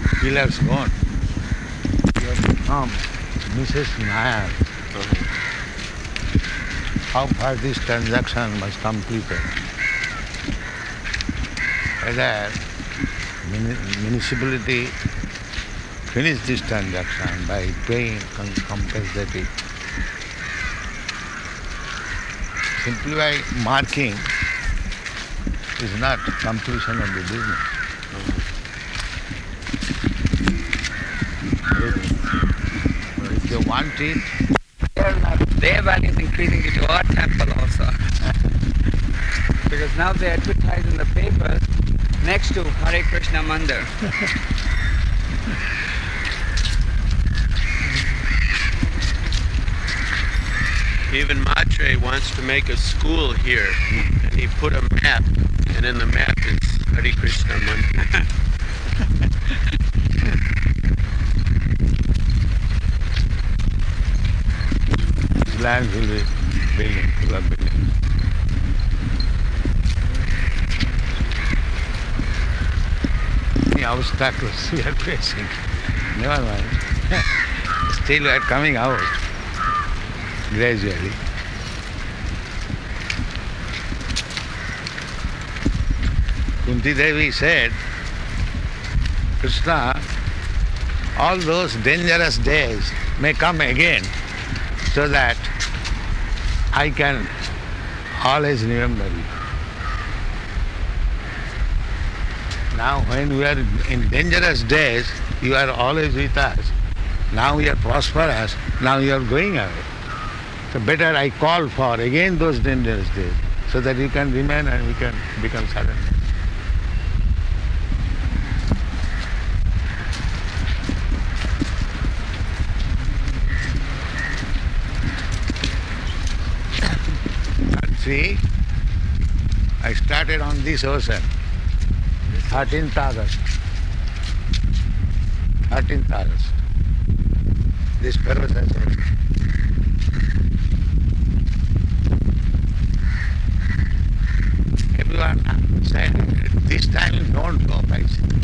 pillars gone. You have become Mrs. Nair. How far this transaction was completed? Whether municipality finish this transaction by paying compensating. Simply by marking is not completion of the business. If they want it, Their value is increasing due to our temple also. Because now they advertise in the paper next to Hare Krishna Mandir. Even Matre wants to make a school here, and he put a map, and in the map is Hare Krishna Mandir. land will be building, full of buildings. Many obstacles we are facing. Never mind. Still we are coming out gradually. Kunti Devi said, Krishna, all those dangerous days may come again so that I can always remember you. Now when we are in dangerous days, you are always with us. Now we are prosperous, now you are going away. So better I call for again those dangerous days so that you can remain and we can become sadhana. See, I started on this ocean, 13th August. 13th August. This fellow says, everyone said, this time don't go by sea.